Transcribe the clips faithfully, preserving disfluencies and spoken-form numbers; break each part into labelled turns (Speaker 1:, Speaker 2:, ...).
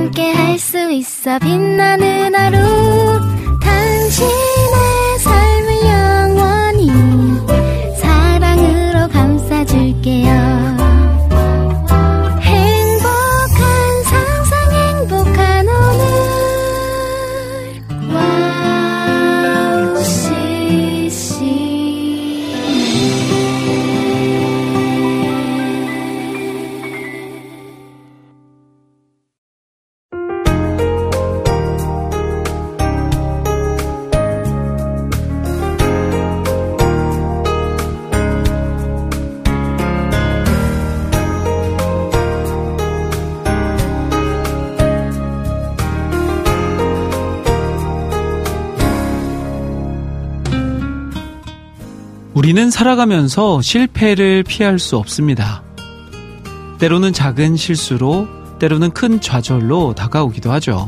Speaker 1: 함께 할 수 있어 빛나는 하루 당신의 삶을 영원히 사랑으로 감싸줄게요.
Speaker 2: 우리는 살아가면서 실패를 피할 수 없습니다. 때로는 작은 실수로, 때로는 큰 좌절로 다가오기도 하죠.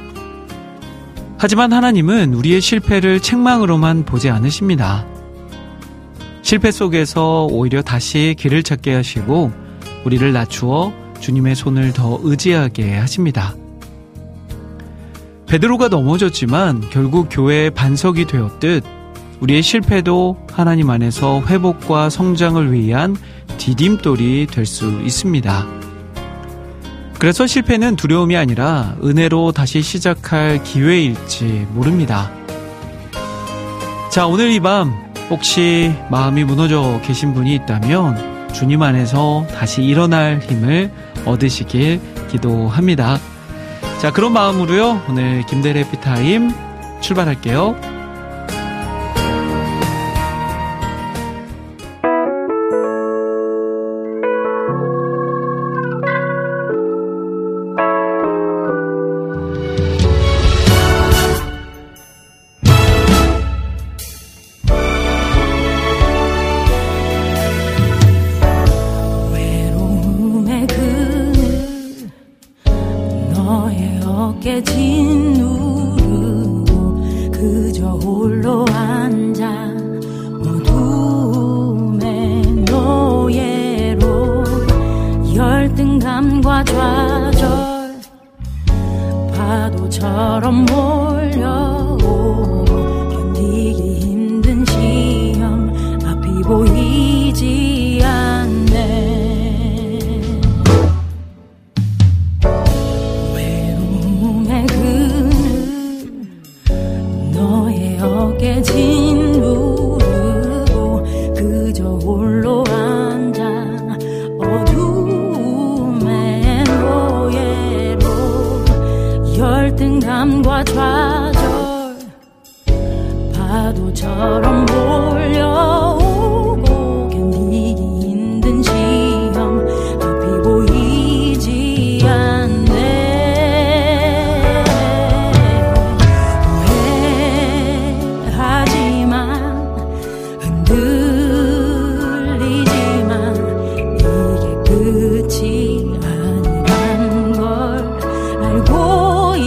Speaker 2: 하지만 하나님은 우리의 실패를 책망으로만 보지 않으십니다. 실패 속에서 오히려 다시 길을 찾게 하시고 우리를 낮추어 주님의 손을 더 의지하게 하십니다. 베드로가 넘어졌지만 결국 교회의 반석이 되었듯 우리의 실패도 하나님 안에서 회복과 성장을 위한 디딤돌이 될 수 있습니다. 그래서 실패는 두려움이 아니라 은혜로 다시 시작할 기회일지 모릅니다. 자, 오늘 이 밤 혹시 마음이 무너져 계신 분이 있다면 주님 안에서 다시 일어날 힘을 얻으시길 기도합니다. 자, 그런 마음으로요, 오늘 김대래 해피타임 출발할게요.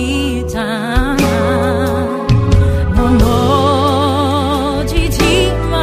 Speaker 3: 넌 너지지만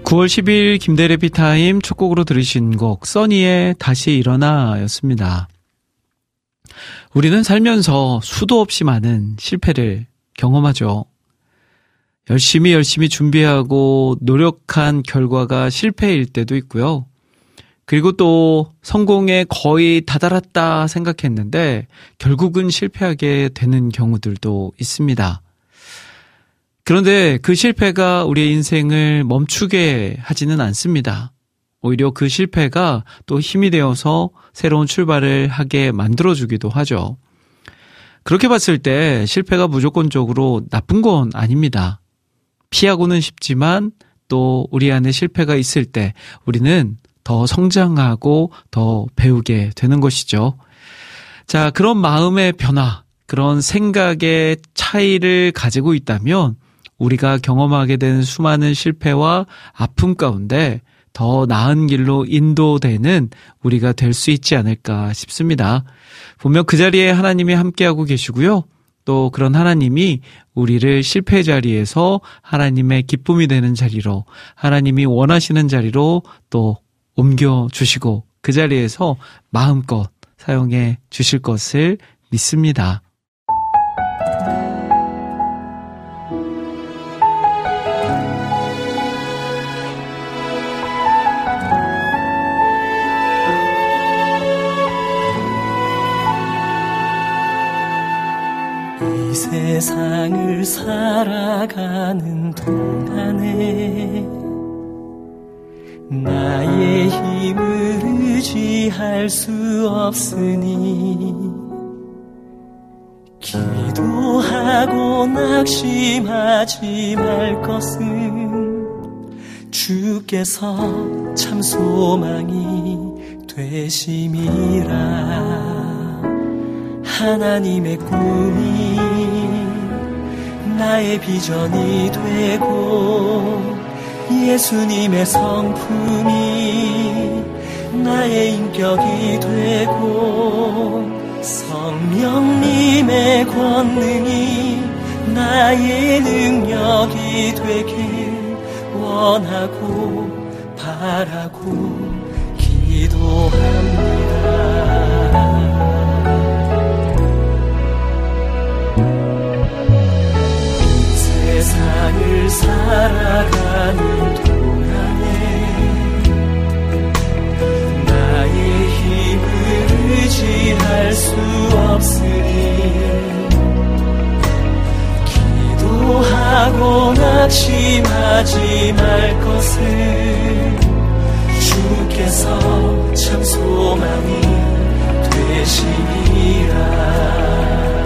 Speaker 2: 구월 십일 김대래 피타임 첫 곡으로 들으신 곡 써니의 다시 일어나 였습니다. 우리는 살면서 수도 없이 많은 실패를 경험하죠. 열심히 열심히 준비하고 노력한 결과가 실패일 때도 있고요. 그리고 또 성공에 거의 다다랐다 생각했는데 결국은 실패하게 되는 경우들도 있습니다. 그런데 그 실패가 우리의 인생을 멈추게 하지는 않습니다. 오히려 그 실패가 또 힘이 되어서 새로운 출발을 하게 만들어주기도 하죠. 그렇게 봤을 때 실패가 무조건적으로 나쁜 건 아닙니다. 피하고는 싶지만 또 우리 안에 실패가 있을 때 우리는 더 성장하고 더 배우게 되는 것이죠. 자, 그런 마음의 변화, 그런 생각의 차이를 가지고 있다면 우리가 경험하게 된 수많은 실패와 아픔 가운데 더 나은 길로 인도되는 우리가 될 수 있지 않을까 싶습니다. 보면 그 자리에 하나님이 함께하고 계시고요. 또 그런 하나님이 우리를 실패 자리에서 하나님의 기쁨이 되는 자리로, 하나님이 원하시는 자리로 또 옮겨주시고 그 자리에서 마음껏 사용해 주실 것을 믿습니다.
Speaker 3: 이 세상을 살아가는 동안에 나의 힘을 의지할 수 없으니 기도하고 낙심하지 말 것은 주께서 참 소망이 되심이라. 하나님의 꿈이 나의 비전이 되고 예수님의 성품이 나의 인격이 되고 성령님의 권능이 나의 능력이 되길 원하고 바라고 기도합니다. 세상을 살아가는 동안에 나의 힘을 의지할 수 없으니 기도하고 낙심하지 말 것을 주께서 참 소망이 되시니라.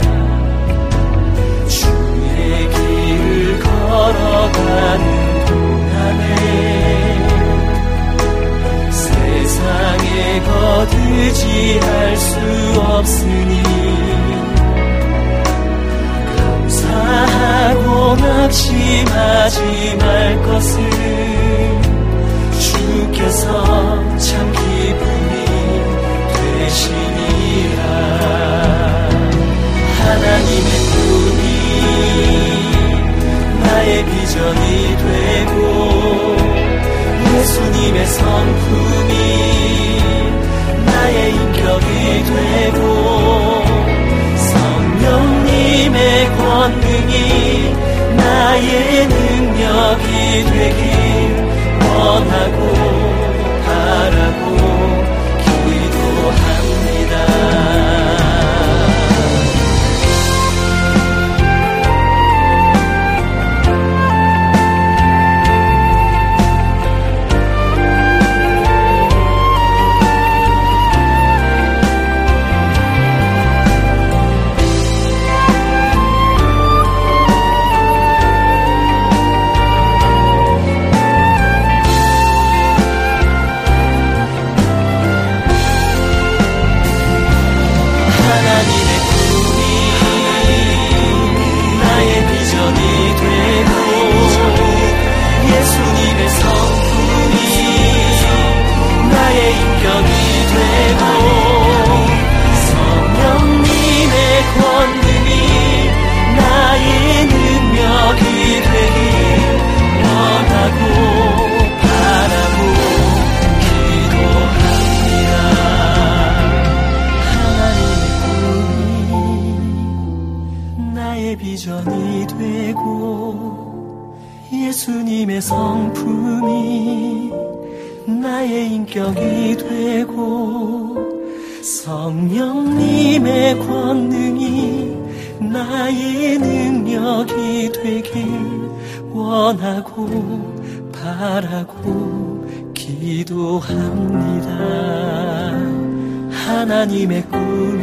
Speaker 3: 걸어가는 동안에 세상에 거두지할 수 없으니 감사하고 낙심하지 말 것을 주께서 참 기쁨이 되시니라. 하나님의 꿈이 나의 비전이 되고 예수님의 성품이 나의 인격이 되고 성령님의 권능이 나의 능력이 되길 원하고 바라고 기도합니다. 원하고 예수님의 성품이 나의 인격이 되고 성령님의 권능이 나의 능력이 되길 원하고 바라고 기도합니다. 하나님의 꿈이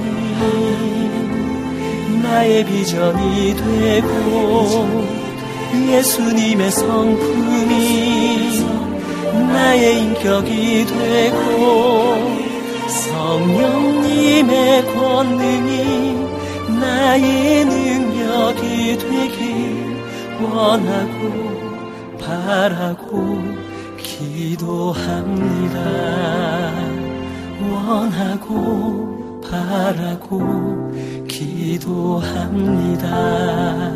Speaker 3: 나의 비전이 되고 예수님의 성품이 나의 인격이 되고 성령님의 권능이 나의 능력이 되길 원하고 바라고 기도합니다. 원하고 바라고 기도합니다.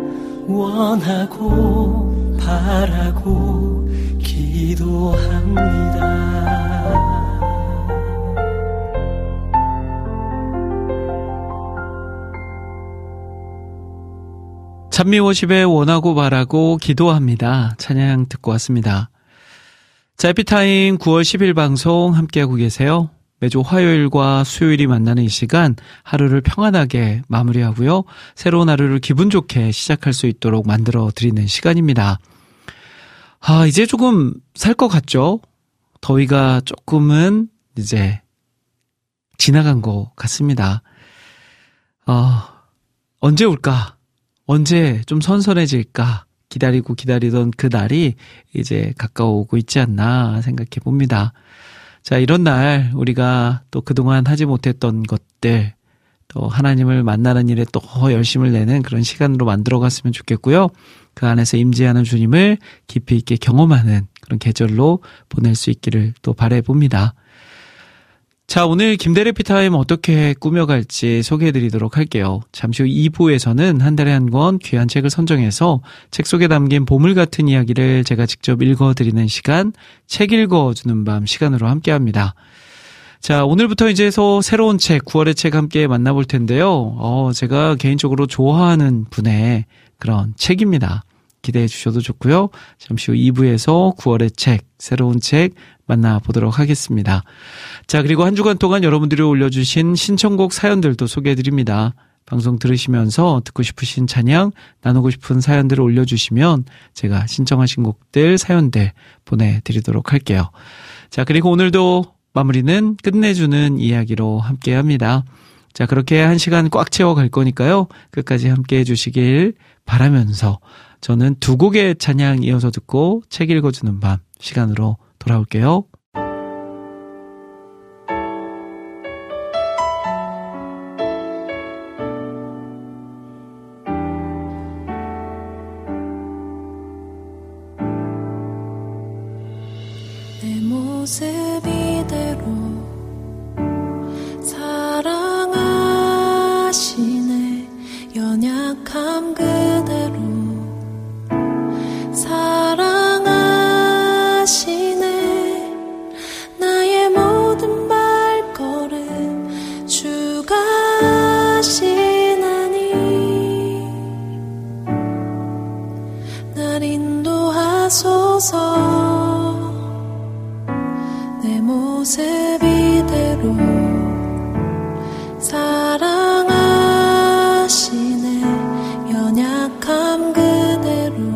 Speaker 3: 원하고 바라고 기도합니다.
Speaker 2: 찬미워십에 원하고 바라고 기도합니다. 찬양 듣고 왔습니다. 자, 에피타임 구월 십일 방송 함께하고 계세요. 매주 화요일과 수요일이 만나는 이 시간 하루를 평안하게 마무리하고요. 새로운 하루를 기분 좋게 시작할 수 있도록 만들어 드리는 시간입니다. 아, 이제 조금 살 것 같죠? 더위가 조금은 이제 지나간 것 같습니다. 어, 언제 올까? 언제 좀 선선해질까? 기다리고 기다리던 그 날이 이제 가까워오고 있지 않나 생각해 봅니다. 자, 이런 날 우리가 또 그동안 하지 못했던 것들, 또 하나님을 만나는 일에 또 열심을 내는 그런 시간으로 만들어갔으면 좋겠고요. 그 안에서 임재하는 주님을 깊이 있게 경험하는 그런 계절로 보낼 수 있기를 또 바라봅니다. 자, 오늘 김대래 피타임 어떻게 꾸며갈지 소개해드리도록 할게요. 잠시 후 이 부에서는 한 달에 한 권 귀한 책을 선정해서 책 속에 담긴 보물 같은 이야기를 제가 직접 읽어드리는 시간, 책 읽어주는 밤 시간으로 함께합니다. 자, 오늘부터 이제서 새로운 책, 구월의 책 함께 만나볼 텐데요. 어, 제가 개인적으로 좋아하는 분의 그런 책입니다. 기대해 주셔도 좋고요. 잠시 후 이 부에서 구월의 책, 새로운 책 만나보도록 하겠습니다. 자, 그리고 한 주간 동안 여러분들이 올려주신 신청곡 사연들도 소개해드립니다. 방송 들으시면서 듣고 싶으신 찬양, 나누고 싶은 사연들을 올려주시면 제가 신청하신 곡들, 사연들 보내드리도록 할게요. 자, 그리고 오늘도 마무리는 끝내주는 이야기로 함께합니다. 자, 그렇게 한 시간 꽉 채워갈 거니까요. 끝까지 함께해 주시길 바라면서 저는 두 곡의 찬양 이어서 듣고 책 읽어주는 밤 시간으로 돌아올게요.
Speaker 4: 내 모습 이대로 사랑하시네. 연약함 그대로 사랑하시네. 나의 모든 발걸음 주가 하시나니 날 인도하소서. 내 모습 이대로 사랑하시네. 연약함 그대로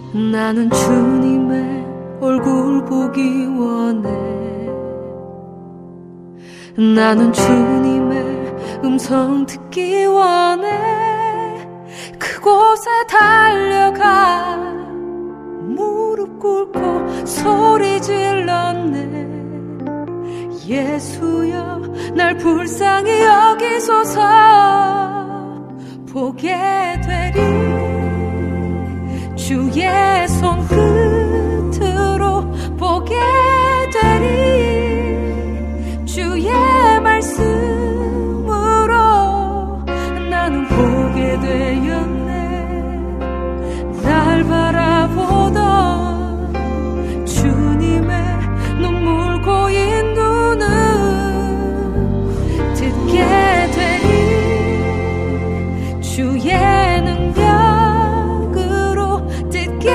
Speaker 4: 나는 주님의 얼굴 보기 원해. 나는 주님의 음성 듣기 원해. 그곳에 달려가 무릎 꿇고 소리 질렀네. 예수여 날 불쌍히 여기소서. 보게 되리 주의 손끝으로 보게 되리 주의 말씀으로 나는 보게 되었네. 날 바라보던 주님의 눈물 고인 눈은 듣게 되리 주의 능력으로 듣게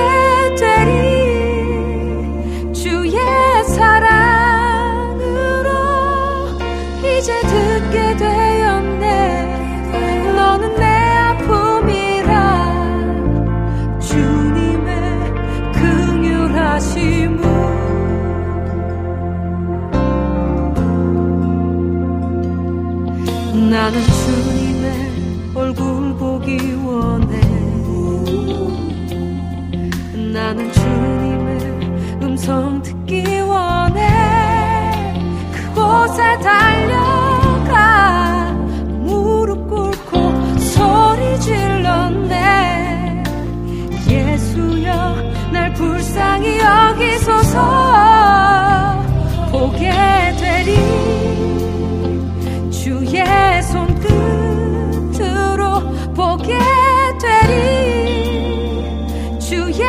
Speaker 4: 되리 주의 사랑으로 이제 듣게 되었네. 너는 내 아픔이라 주님의 긍휼하심을. 나는 주님의 얼굴 보기 원해. 나는 주님의 음성 듣기 원해. 그곳에 달려가 무릎 꿇고 소리 질렀네. 예수여 날 불쌍히 여기소서. 보게 되리 주의 손끝으로 보게 되리 주의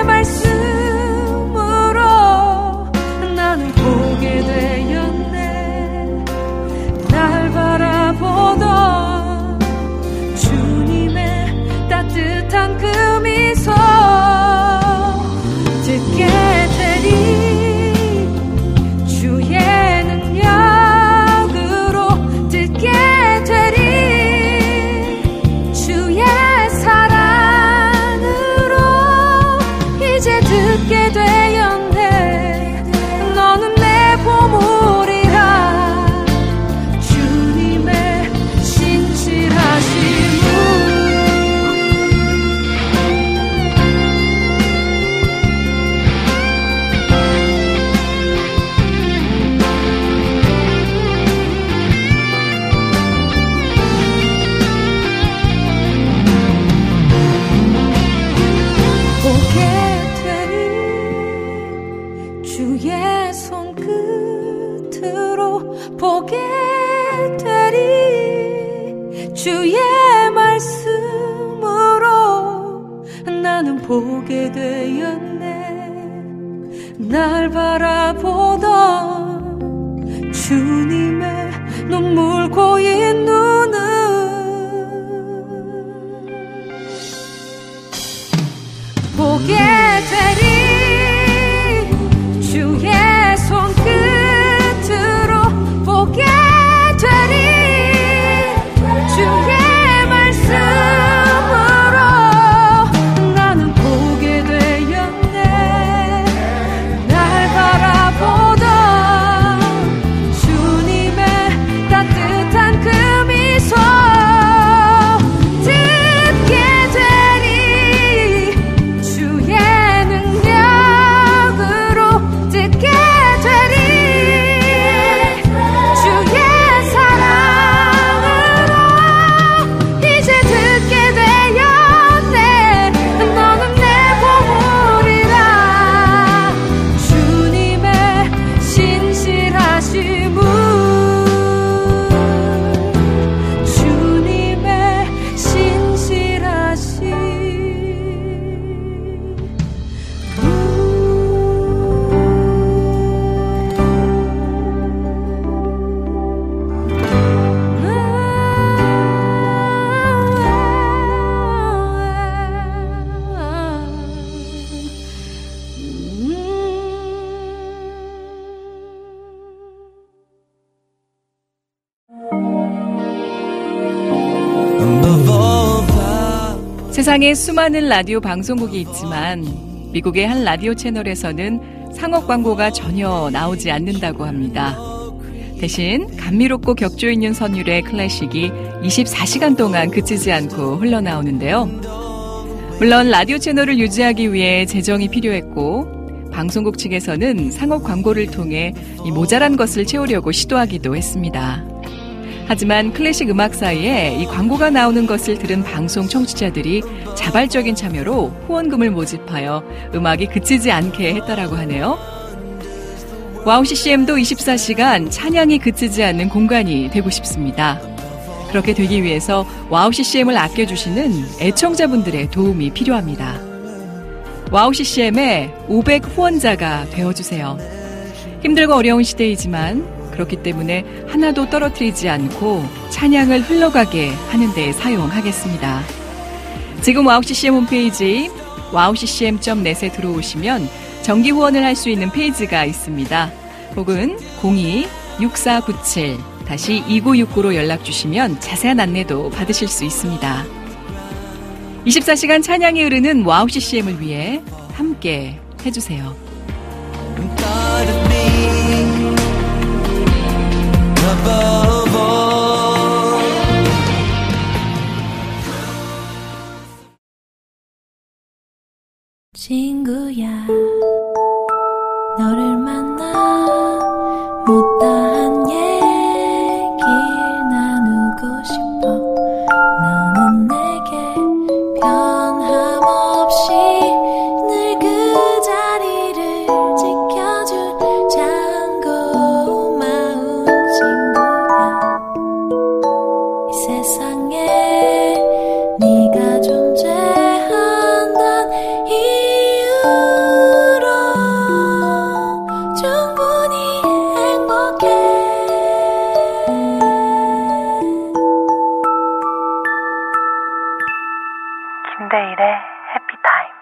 Speaker 4: 말씀으로 나는 보게 되었네. 날 바라보던 주님의 따뜻한 그 미소 듣게 되리 주의 능력으로 듣게 되리 주의 사랑으로 이제 듣게 되었네. 너는 내 보물이라 주님의 신실하심을. 보게 되리 주의 손끝으로 보게 되리 주의 말씀으로 나는 보게 되었네. 날 바라보던 주님의 눈물 고인 눈은 보게 되리 주의 손끝으로 보게 되리 주의 말씀으로 나는 보게 되었네. 날 바라보던 주님의 따뜻한 그 미소 듣게 되리 주의 능력으로 듣게 되리 주의 사랑으로 이제 듣게 되었네. 너는 내 보물이라 주님의 신실하심을. 주님의 신실하심.
Speaker 5: 세상에 수많은 라디오 방송국이 있지만 미국의 한 라디오 채널에서는 상업 광고가 전혀 나오지 않는다고 합니다. 대신 감미롭고 격조 있는 선율의 클래식이 이십사 시간 동안 그치지 않고 흘러나오는데요. 물론 라디오 채널을 유지하기 위해 재정이 필요했고 방송국 측에서는 상업 광고를 통해 이 모자란 것을 채우려고 시도하기도 했습니다. 하지만 클래식 음악 사이에 이 광고가 나오는 것을 들은 방송 청취자들이 자발적인 참여로 후원금을 모집하여 음악이 그치지 않게 했다라고 하네요. 와우 씨씨엠도 이십사 시간 찬양이 그치지 않는 공간이 되고 싶습니다. 그렇게 되기 위해서 와우 씨씨엠을 아껴주시는 애청자분들의 도움이 필요합니다. 와우 씨씨엠의 오백 후원자가 되어주세요. 힘들고 어려운 시대이지만 그렇기 때문에 하나도 떨어뜨리지 않고 찬양을 흘러가게 하는 데 사용하겠습니다. 지금 와우 씨씨엠 홈페이지 와우 씨씨엠 닷 넷에 들어오시면 정기 후원을 할 수 있는 페이지가 있습니다. 혹은 공이 육사구칠 이구육구로 연락 주시면 자세한 안내도 받으실 수 있습니다. 이십사 시간 찬양이 흐르는 와우 씨씨엠을 위해 함께 해주세요.
Speaker 3: Above all.
Speaker 1: 친구야, 너를 만나 못다한 얘기 나누고 싶어. 너는 내게 변함없이 늘 그 자리를 지켜준 장고마운 친구야. 이 세상에 네가 존재한단 이유로 충분히 행복해.
Speaker 6: 김대일의 해피타임.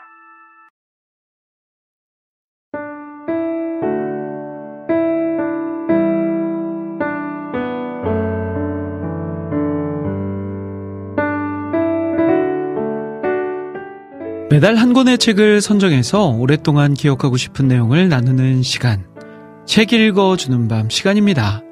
Speaker 2: 매달 한 권의 책을 선정해서 오랫동안 기억하고 싶은 내용을 나누는 시간, 책 읽어주는 밤 시간입니다.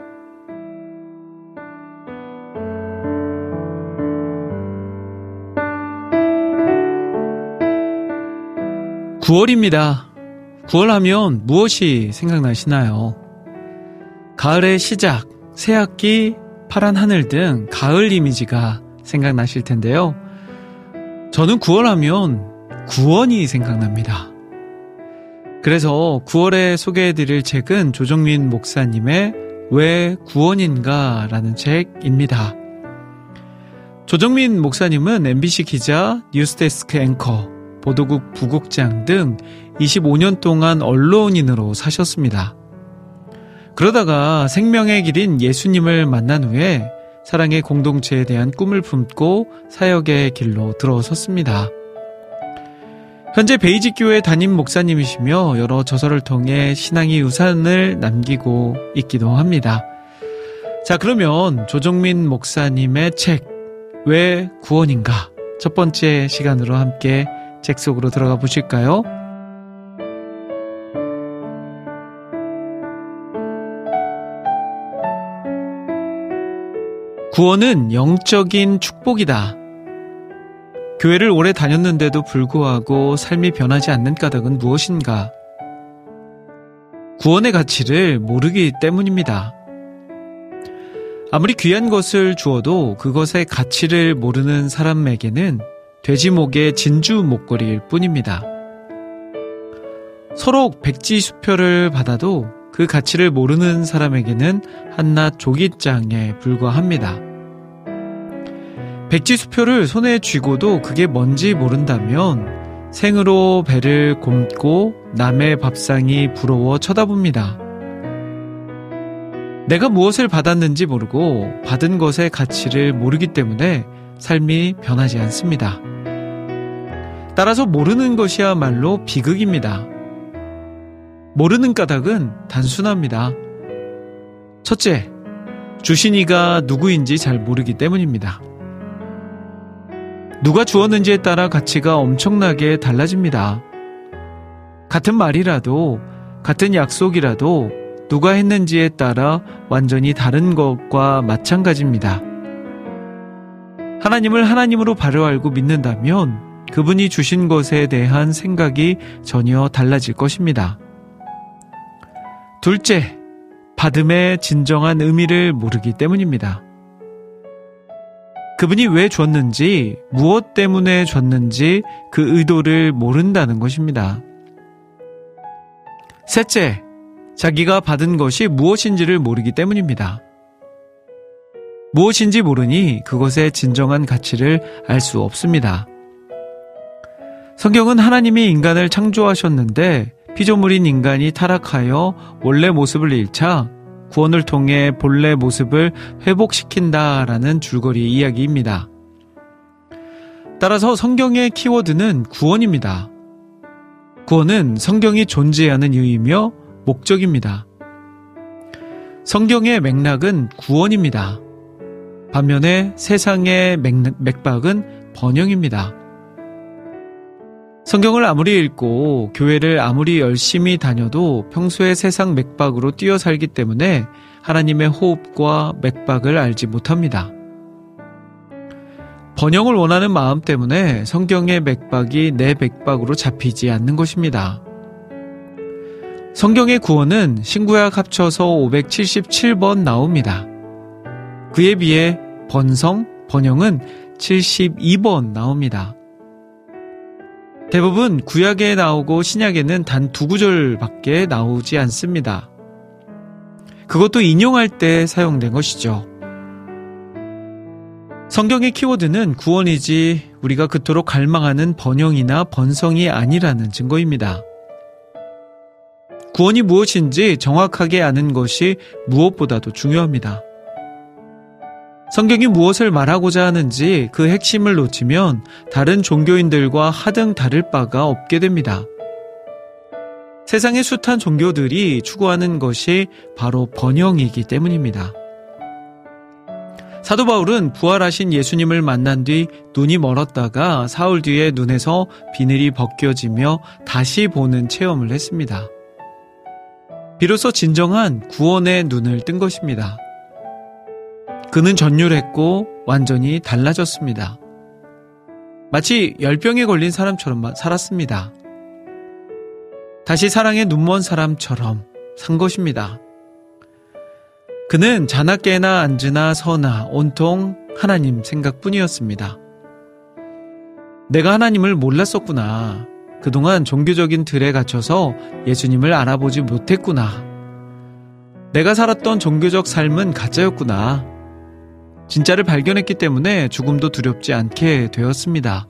Speaker 2: 구월입니다. 구월 하면 무엇이 생각나시나요? 가을의 시작, 새학기, 파란 하늘 등 가을 이미지가 생각나실 텐데요. 저는 구월 하면 구원이 생각납니다. 그래서 구월에 소개해드릴 책은 조정민 목사님의 왜 구원인가 라는 책입니다. 조정민 목사님은 엠비씨 기자, 뉴스데스크 앵커, 보도국 부국장 등 이십오 년 동안 언론인으로 사셨습니다. 그러다가 생명의 길인 예수님을 만난 후에 사랑의 공동체에 대한 꿈을 품고 사역의 길로 들어섰습니다. 현재 베이직 교회 담임 목사님이시며 여러 저서를 통해 신앙의 유산을 남기고 있기도 합니다. 자, 그러면 조정민 목사님의 책, 왜 구원인가? 첫 번째 시간으로 함께 책 속으로 들어가 보실까요? 구원은 영적인 축복이다. 교회를 오래 다녔는데도 불구하고 삶이 변하지 않는 까닭은 무엇인가? 구원의 가치를 모르기 때문입니다. 아무리 귀한 것을 주어도 그것의 가치를 모르는 사람에게는 돼지목의 진주 목걸이일 뿐입니다. 서로 백지수표를 받아도 그 가치를 모르는 사람에게는 한낱 조깃장에 불과합니다. 백지수표를 손에 쥐고도 그게 뭔지 모른다면 생으로 배를 곪고 남의 밥상이 부러워 쳐다봅니다. 내가 무엇을 받았는지 모르고 받은 것의 가치를 모르기 때문에 삶이 변하지 않습니다. 따라서 모르는 것이야말로 비극입니다. 모르는 까닭은 단순합니다. 첫째, 주신 이가 누구인지 잘 모르기 때문입니다. 누가 주었는지에 따라 가치가 엄청나게 달라집니다. 같은 말이라도, 같은 약속이라도 누가 했는지에 따라 완전히 다른 것과 마찬가지입니다. 하나님을 하나님으로 바로 알고 믿는다면 그분이 주신 것에 대한 생각이 전혀 달라질 것입니다. 둘째, 받음의 진정한 의미를 모르기 때문입니다. 그분이 왜 줬는지, 무엇 때문에 줬는지 그 의도를 모른다는 것입니다. 셋째, 자기가 받은 것이 무엇인지를 모르기 때문입니다. 무엇인지 모르니 그것의 진정한 가치를 알 수 없습니다. 성경은 하나님이 인간을 창조하셨는데 피조물인 인간이 타락하여 원래 모습을 잃자 구원을 통해 본래 모습을 회복시킨다라는 줄거리 이야기입니다. 따라서 성경의 키워드는 구원입니다. 구원은 성경이 존재하는 이유이며 목적입니다. 성경의 맥락은 구원입니다. 반면에 세상의 맥박은 번영입니다. 성경을 아무리 읽고 교회를 아무리 열심히 다녀도 평소에 세상 맥박으로 뛰어 살기 때문에 하나님의 호흡과 맥박을 알지 못합니다. 번영을 원하는 마음 때문에 성경의 맥박이 내 맥박으로 잡히지 않는 것입니다. 성경의 구원은 신구약 합쳐서 오백칠십칠 번 나옵니다. 그에 비해 번성, 번영은 칠십이 번 나옵니다. 대부분 구약에 나오고 신약에는 단 두 구절밖에 나오지 않습니다. 그것도 인용할 때 사용된 것이죠. 성경의 키워드는 구원이지 우리가 그토록 갈망하는 번영이나 번성이 아니라는 증거입니다. 구원이 무엇인지 정확하게 아는 것이 무엇보다도 중요합니다. 성경이 무엇을 말하고자 하는지 그 핵심을 놓치면 다른 종교인들과 하등 다를 바가 없게 됩니다. 세상의 숱한 종교들이 추구하는 것이 바로 번영이기 때문입니다. 사도 바울은 부활하신 예수님을 만난 뒤 눈이 멀었다가 사흘 뒤에 눈에서 비늘이 벗겨지며 다시 보는 체험을 했습니다. 비로소 진정한 구원의 눈을 뜬 것입니다. 그는 전율했고 완전히 달라졌습니다. 마치 열병에 걸린 사람처럼 살았습니다. 다시 사랑에 눈먼 사람처럼 산 것입니다. 그는 자나깨나 앉으나 서나 온통 하나님 생각뿐이었습니다. 내가 하나님을 몰랐었구나. 그동안 종교적인 틀에 갇혀서 예수님을 알아보지 못했구나. 내가 살았던 종교적 삶은 가짜였구나. 진짜를 발견했기 때문에 죽음도 두렵지 않게 되었습니다.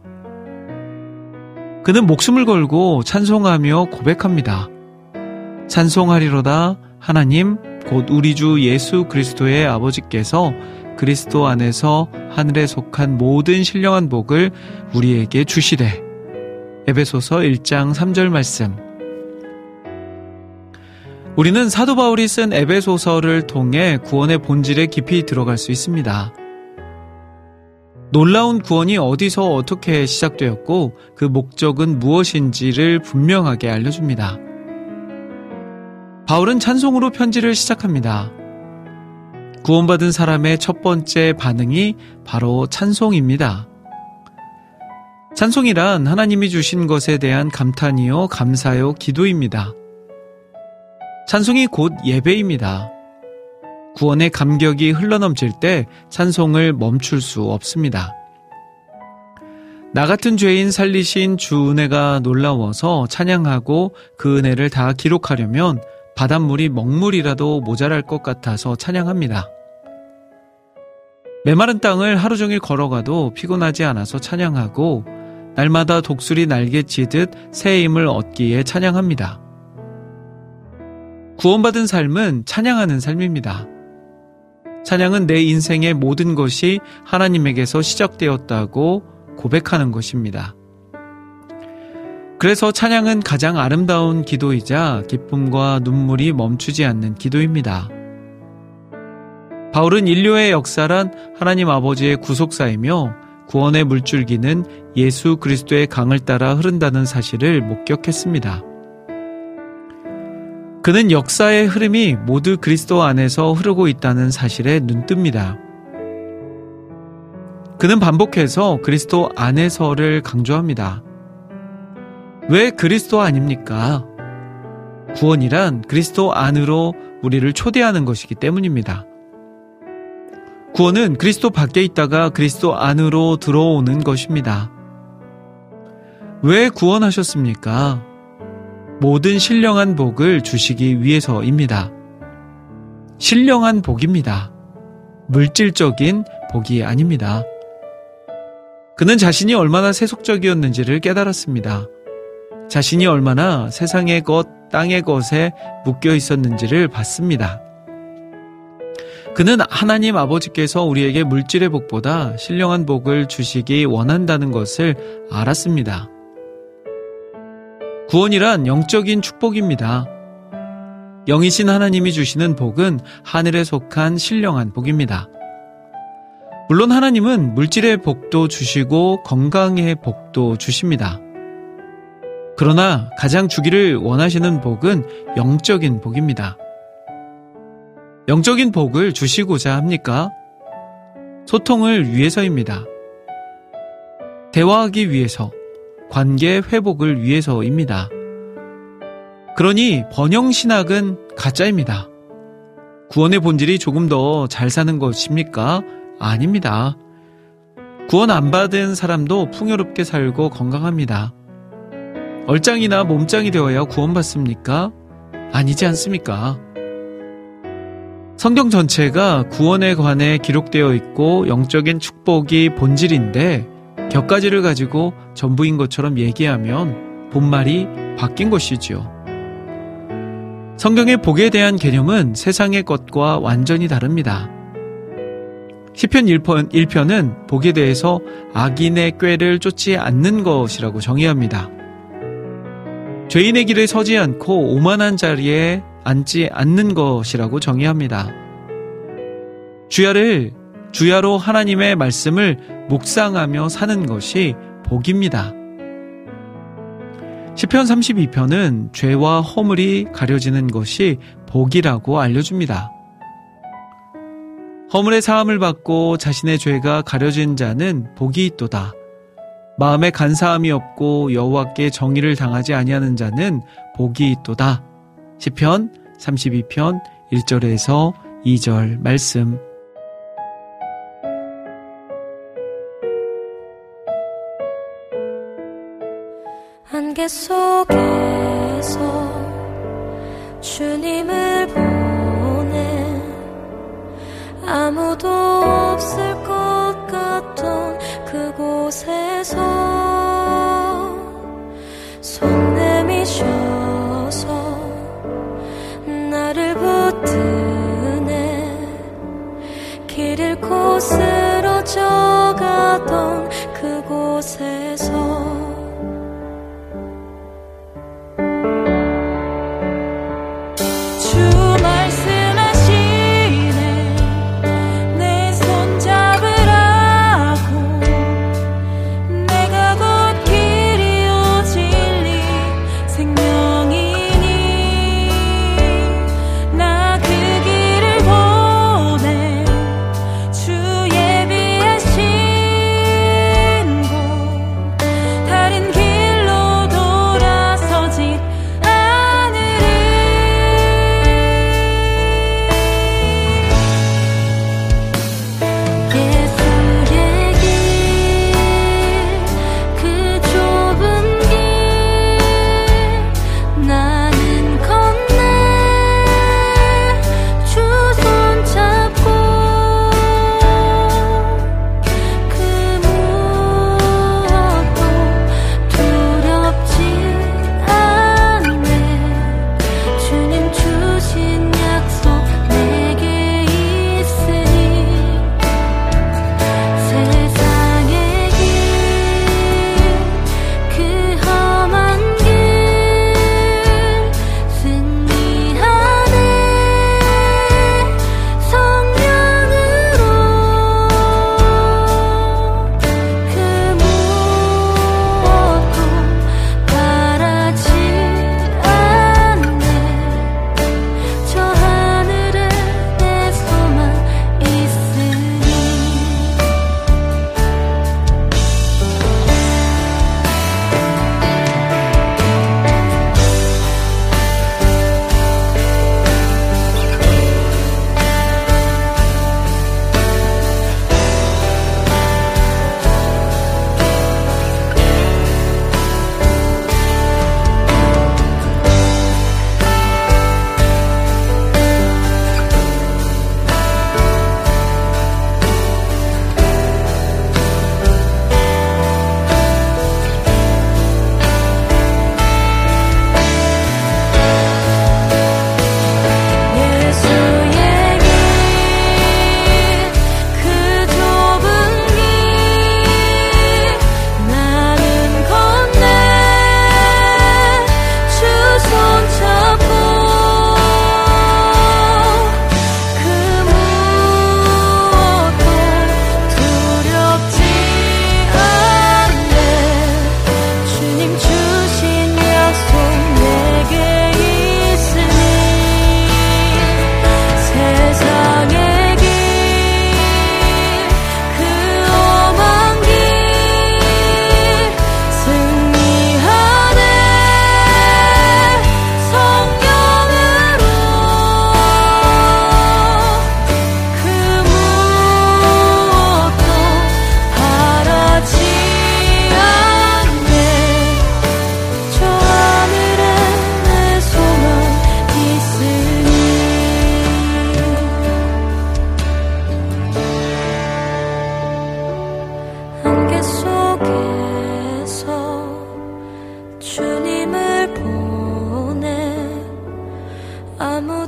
Speaker 2: 그는 목숨을 걸고 찬송하며 고백합니다. 찬송하리로다 하나님 곧 우리 주 예수 그리스도의 아버지께서 그리스도 안에서 하늘에 속한 모든 신령한 복을 우리에게 주시되. 에베소서 일 장 삼 절 말씀. 우리는 사도 바울이 쓴 에베소서를 통해 구원의 본질에 깊이 들어갈 수 있습니다. 놀라운 구원이 어디서 어떻게 시작되었고 그 목적은 무엇인지를 분명하게 알려줍니다. 바울은 찬송으로 편지를 시작합니다. 구원받은 사람의 첫 번째 반응이 바로 찬송입니다. 찬송이란 하나님이 주신 것에 대한 감탄이요, 감사요, 기도입니다. 찬송이 곧 예배입니다. 구원의 감격이 흘러넘칠 때 찬송을 멈출 수 없습니다. 나 같은 죄인 살리신 주 은혜가 놀라워서 찬양하고 그 은혜를 다 기록하려면 바닷물이 먹물이라도 모자랄 것 같아서 찬양합니다. 메마른 땅을 하루 종일 걸어가도 피곤하지 않아서 찬양하고 날마다 독수리 날개치듯 새 힘을 얻기에 찬양합니다. 구원받은 삶은 찬양하는 삶입니다. 찬양은 내 인생의 모든 것이 하나님에게서 시작되었다고 고백하는 것입니다. 그래서 찬양은 가장 아름다운 기도이자 기쁨과 눈물이 멈추지 않는 기도입니다. 바울은 인류의 역사란 하나님 아버지의 구속사이며 구원의 물줄기는 예수 그리스도의 강을 따라 흐른다는 사실을 목격했습니다. 그는 역사의 흐름이 모두 그리스도 안에서 흐르고 있다는 사실에 눈뜹니다. 그는 반복해서 그리스도 안에서를 강조합니다. 왜 그리스도 아닙니까? 구원이란 그리스도 안으로 우리를 초대하는 것이기 때문입니다. 구원은 그리스도 밖에 있다가 그리스도 안으로 들어오는 것입니다. 왜 구원하셨습니까? 모든 신령한 복을 주시기 위해서입니다. 신령한 복입니다. 물질적인 복이 아닙니다. 그는 자신이 얼마나 세속적이었는지를 깨달았습니다. 자신이 얼마나 세상의 것, 땅의 것에 묶여 있었는지를 봤습니다. 그는 하나님 아버지께서 우리에게 물질의 복보다 신령한 복을 주시기 원한다는 것을 알았습니다. 구원이란 영적인 축복입니다. 영이신 하나님이 주시는 복은 하늘에 속한 신령한 복입니다. 물론 하나님은 물질의 복도 주시고 건강의 복도 주십니다. 그러나 가장 주기를 원하시는 복은 영적인 복입니다. 영적인 복을 주시고자 합니까? 소통을 위해서입니다. 대화하기 위해서, 관계 회복을 위해서입니다. 그러니 번영신학은 가짜입니다. 구원의 본질이 조금 더 잘 사는 것입니까? 아닙니다. 구원 안 받은 사람도 풍요롭게 살고 건강합니다. 얼짱이나 몸짱이 되어야 구원받습니까? 아니지 않습니까? 성경 전체가 구원에 관해 기록되어 있고 영적인 축복이 본질인데 격가지를 가지고 전부인 것처럼 얘기하면 본말이 바뀐 것이지요. 성경의 복에 대한 개념은 세상의 것과 완전히 다릅니다. 시편 일 편은 복에 대해서 악인의 꾀를 쫓지 않는 것이라고 정의합니다. 죄인의 길에 서지 않고 오만한 자리에 앉지 않는 것이라고 정의합니다. 주야를, 주야로 하나님의 말씀을 묵상하며 사는 것이 복입니다. 시편 삼십이 편은 죄와 허물이 가려지는 것이 복이라고 알려줍니다. 허물의 사함을 받고 자신의 죄가 가려진 자는 복이 있도다. 마음에 간사함이 없고 여호와께 정의를 당하지 아니하는 자는 복이 있도다. 시편 삼십이 편 일 절에서 이 절 말씀.
Speaker 1: 안개 속에서 주님을 보내 아무도 없을 것 같던 그곳에서 손 내미셔서 나를 붙드네 길 잃고 쓰러져 가던 그곳에서 주 예비하신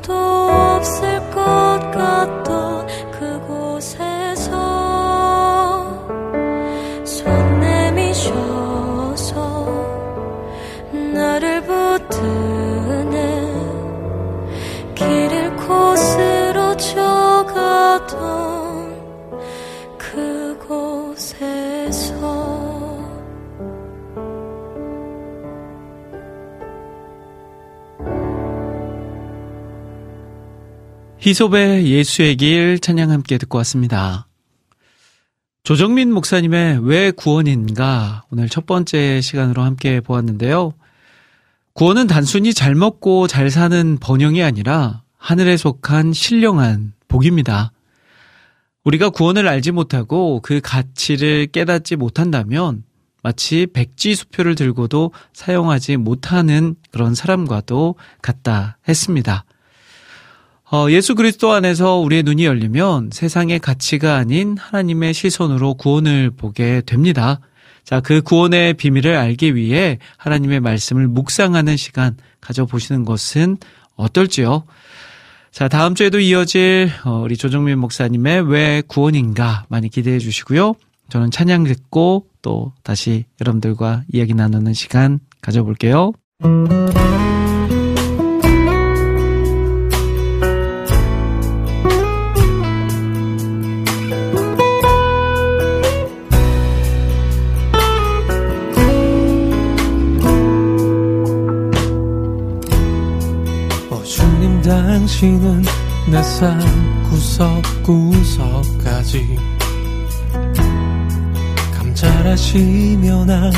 Speaker 1: 아무도 없을 것 같던 그곳에서 손 내미셔서 나를 붙드네. 길 잃고 쓰러져가던 그곳에서
Speaker 2: 희sob의 예수의 길 찬양 함께 듣고 왔습니다. 조정민 목사님의 왜 구원인가 오늘 첫 번째 시간으로 함께 보았는데요. 구원은 단순히 잘 먹고 잘 사는 번영이 아니라 하늘에 속한 신령한 복입니다. 우리가 구원을 알지 못하고 그 가치를 깨닫지 못한다면 마치 백지수표를 들고도 사용하지 못하는 그런 사람과도 같다 했습니다. 어, 예수 그리스도 안에서 우리의 눈이 열리면 세상의 가치가 아닌 하나님의 시선으로 구원을 보게 됩니다. 자, 그 구원의 비밀을 알기 위해 하나님의 말씀을 묵상하는 시간 가져보시는 것은 어떨지요? 자, 다음 주에도 이어질 어, 우리 조정민 목사님의 왜 구원인가 많이 기대해 주시고요. 저는 찬양 듣고 또 다시 여러분들과 이야기 나누는 시간 가져볼게요.
Speaker 3: 당신은 내 삶 구석구석까지 감찰하시며 나를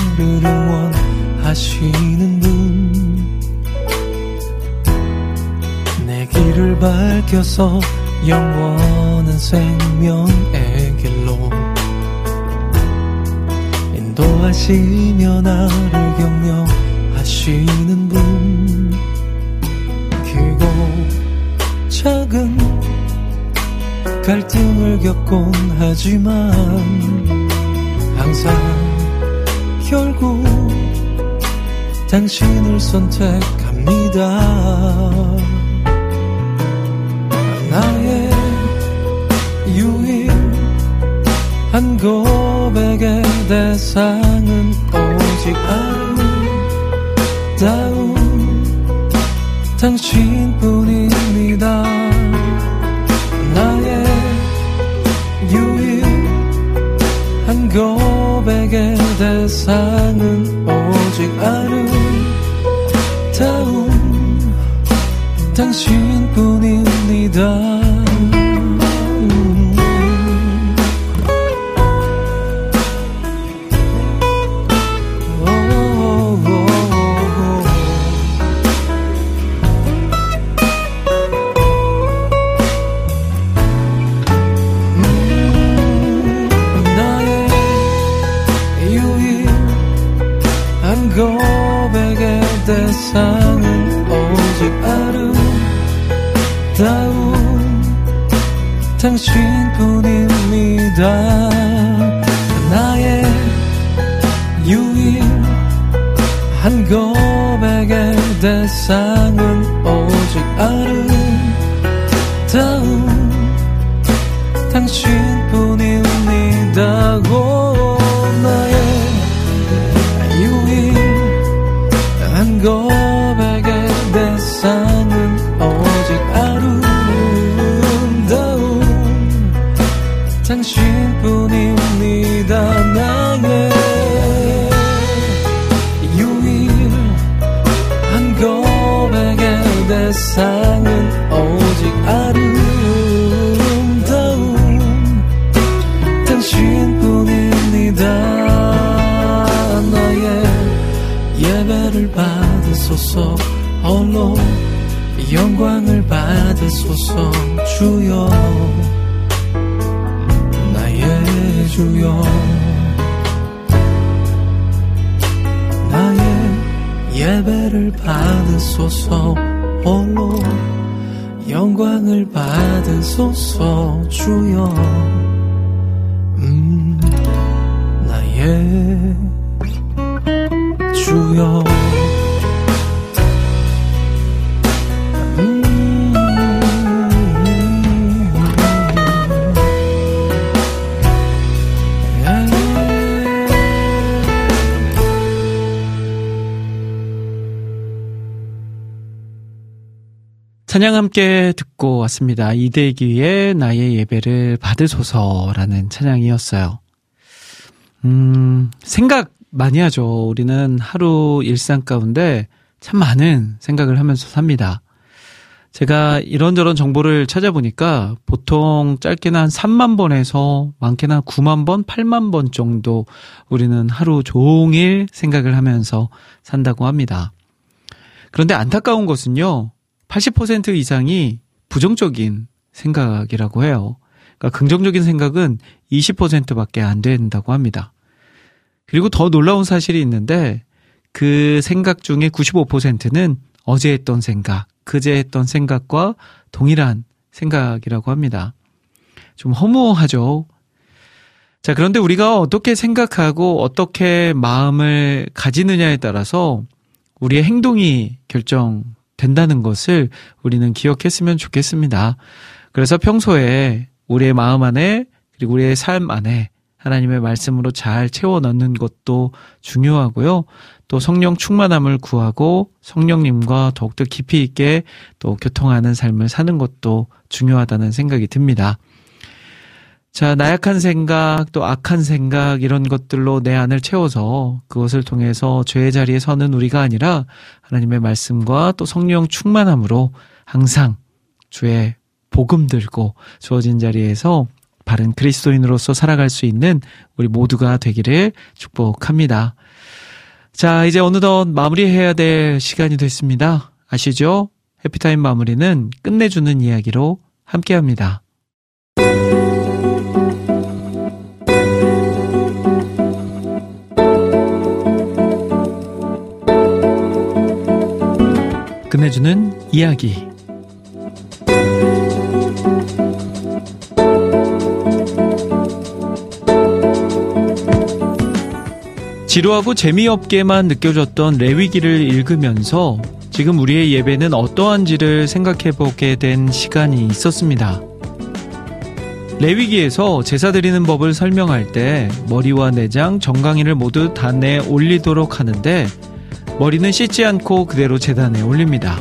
Speaker 3: 응원하시는 분, 내 길을 밝혀서 영원한 생명의 길로 인도하시며 나를 격려하시는 분, 크고 작은 갈등을 겪곤 하지만 항상 결국 당신을 선택합니다. 나의 유일한 고백의 대상은 오직 아름다운 당신뿐입니다. 나의 유일한 고백의 대상은 오직 아름다운 당신뿐입니다. 고백의 대상은 오직 아름다운 당신뿐입니다. 나의 유일한 고백의 대상은 오직 아름다운 당신뿐입니다. 나의 유일한 고백의 대상은 오직 아름다운 당신뿐입니다. 나의 유일한 고백의 대상은 오직 아름다운 당신뿐입니다. 예배를 받으소서, 홀로 영광을 받으소서. 주여, 나의 주여, 나의 예배를 받으소서, 홀로 영광을 받으소서. 주여, 음, 나의 주여, 음,
Speaker 2: 찬양 함께 듣고 왔습니다. 이대기의 나의 예배를 받으소서라는 찬양이었어요. 음, 생각 많이 하죠. 우리는 하루 일상 가운데 참 많은 생각을 하면서 삽니다. 제가 이런저런 정보를 찾아보니까 보통 짧게는 한 삼만 번에서 많게는 한 구만 번, 팔만 번 정도 우리는 하루 종일 생각을 하면서 산다고 합니다. 그런데 안타까운 것은요, 팔십 퍼센트 이상이 부정적인 생각이라고 해요. 그러니까 긍정적인 생각은 이십 퍼센트밖에 안 된다고 합니다. 그리고 더 놀라운 사실이 있는데 그 생각 중에 구십오 퍼센트는 어제 했던 생각, 그제 했던 생각과 동일한 생각이라고 합니다. 좀 허무하죠. 자, 그런데 우리가 어떻게 생각하고 어떻게 마음을 가지느냐에 따라서 우리의 행동이 결정된다는 것을 우리는 기억했으면 좋겠습니다. 그래서 평소에 우리의 마음 안에 그리고 우리의 삶 안에 하나님의 말씀으로 잘 채워 넣는 것도 중요하고요. 또 성령 충만함을 구하고 성령님과 더욱더 깊이 있게 또 교통하는 삶을 사는 것도 중요하다는 생각이 듭니다. 자, 나약한 생각, 또 악한 생각 이런 것들로 내 안을 채워서 그것을 통해서 죄의 자리에 서는 우리가 아니라 하나님의 말씀과 또 성령 충만함으로 항상 주의 복음 들고 주어진 자리에서 바른 그리스도인으로서 살아갈 수 있는 우리 모두가 되기를 축복합니다. 자, 이제 어느덧 마무리해야 될 시간이 됐습니다. 아시죠? 해피타임 마무리는 끝내주는 이야기로 함께합니다. 끝내주는 이야기. 지루하고 재미없게만 느껴졌던 레위기를 읽으면서 지금 우리의 예배는 어떠한지를 생각해보게 된 시간이 있었습니다. 레위기에서 제사 드리는 법을 설명할 때 머리와 내장, 정강이를 모두 단에 올리도록 하는데 머리는 씻지 않고 그대로 제단에 올립니다.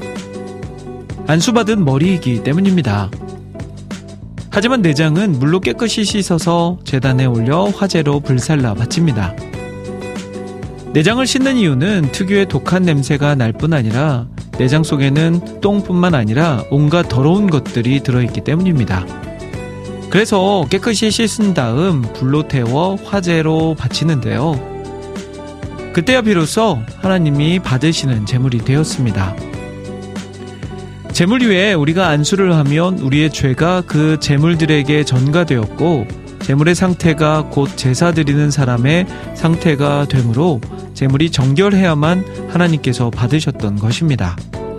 Speaker 2: 안수받은 머리이기 때문입니다. 하지만 내장은 물로 깨끗이 씻어서 제단에 올려 화제로 불살라 바칩니다. 내장을 씻는 이유는 특유의 독한 냄새가 날 뿐 아니라 내장 속에는 똥뿐만 아니라 온갖 더러운 것들이 들어있기 때문입니다. 그래서 깨끗이 씻은 다음 불로 태워 화제로 바치는데요. 그때야 비로소 하나님이 받으시는 제물이 되었습니다. 제물 위에 우리가 안수를 하면 우리의 죄가 그 제물들에게 전가되었고 제물의 상태가 곧 제사 드리는 사람의 상태가 되므로 제물이 정결해야만 하나님께서 받으셨던 것입니다.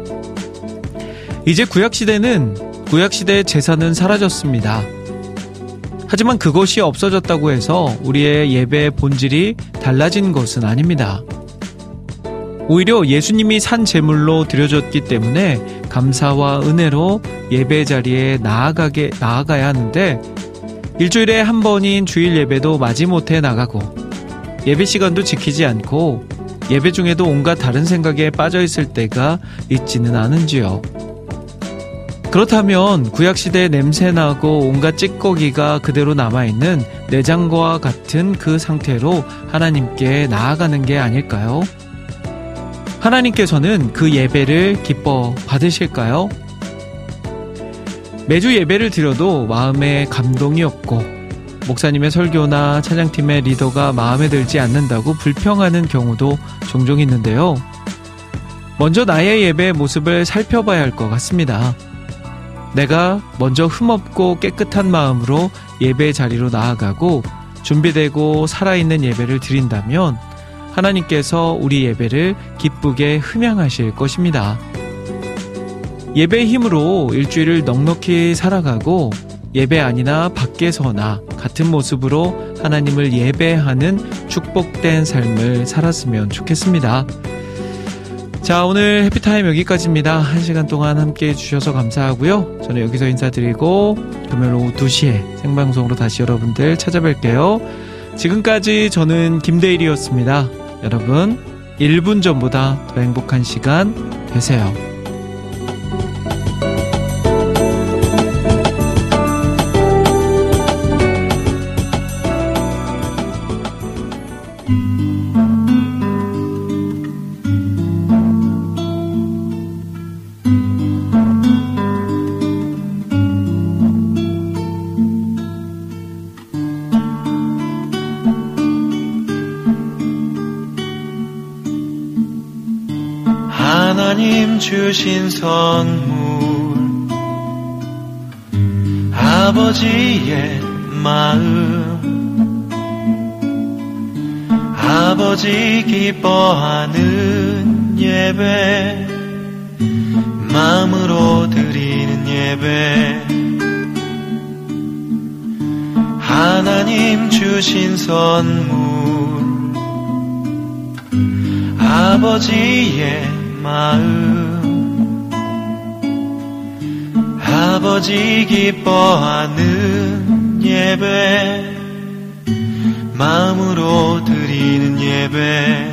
Speaker 2: 이제 구약시대는 구약시대의 제사는 사라졌습니다. 하지만 그것이 없어졌다고 해서 우리의 예배의 본질이 달라진 것은 아닙니다. 오히려 예수님이 산 제물로 드려졌기 때문에 감사와 은혜로 예배 자리에 나아가게, 나아가야 하는데 일주일에 한 번인 주일 예배도 마지못해 나가고 예배 시간도 지키지 않고 예배 중에도 온갖 다른 생각에 빠져있을 때가 있지는 않은지요. 그렇다면 구약시대에 냄새나고 온갖 찌꺼기가 그대로 남아있는 내장과 같은 그 상태로 하나님께 나아가는 게 아닐까요? 하나님께서는 그 예배를 기뻐 받으실까요? 매주 예배를 드려도 마음에 감동이 없고 목사님의 설교나 찬양팀의 리더가 마음에 들지 않는다고 불평하는 경우도 종종 있는데요. 먼저 나의 예배의 모습을 살펴봐야 할 것 같습니다. 내가 먼저 흠없고 깨끗한 마음으로 예배 자리로 나아가고 준비되고 살아있는 예배를 드린다면 하나님께서 우리 예배를 기쁘게 흠양하실 것입니다. 예배의 힘으로 일주일을 넉넉히 살아가고 예배 아니나 밖에서나 같은 모습으로 하나님을 예배하는 축복된 삶을 살았으면 좋겠습니다. 자, 오늘 해피타임 여기까지입니다. 한 시간 동안 함께해 주셔서 감사하고요. 저는 여기서 인사드리고 금요일 오후 두 시에 생방송으로 다시 여러분들 찾아뵐게요. 지금까지 저는 김대일이었습니다. 여러분 일 분 전보다 더 행복한 시간 되세요.
Speaker 3: 하나님 주신 선물 아버지의 마음 아버지 기뻐하는 예배 마음으로 드리는 예배 하나님 주신 선물 아버지의 마음 아버지 기뻐하는 예배 마음으로 드리는 예배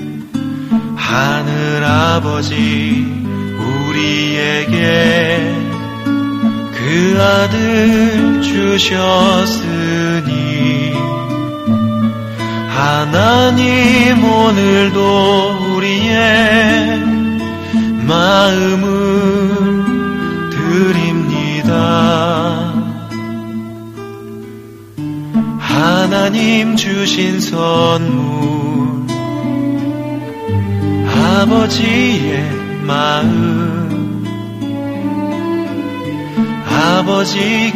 Speaker 3: 하늘 아버지 우리에게 그 아들 주셨으니 하나님 오늘도 우리의 마음을 드립니다. 하나님 주신 선물 아버지의 마음 아버지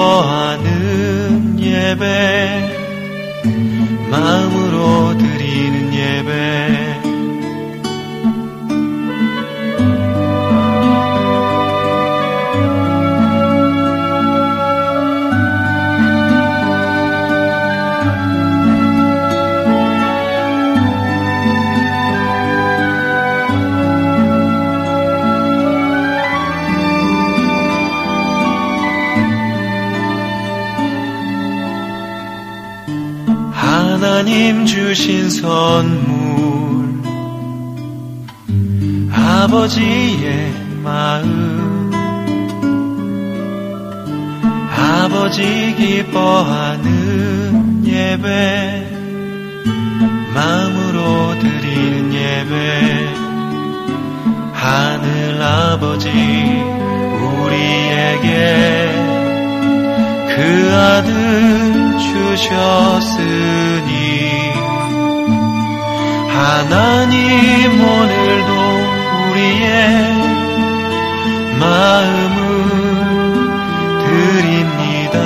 Speaker 3: 기뻐하는 예배 마음으로 드리는 예배 하나님 주신 선물 아버지의 마음 아버지 기뻐하는 예배 마음으로 드리는 예배 하늘 아버지 우리에게 그 아들 주셨으니 하나님 오늘도 우리의 마음을 드립니다.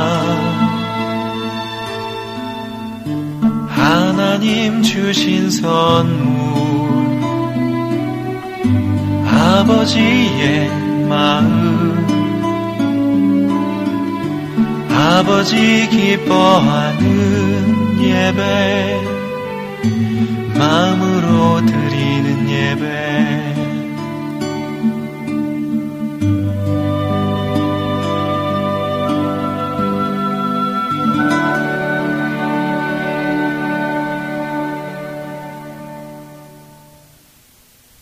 Speaker 3: 하나님 주신 선물 아버지의 마음 아버지 기뻐하는 예배 마음으로 드리는 예배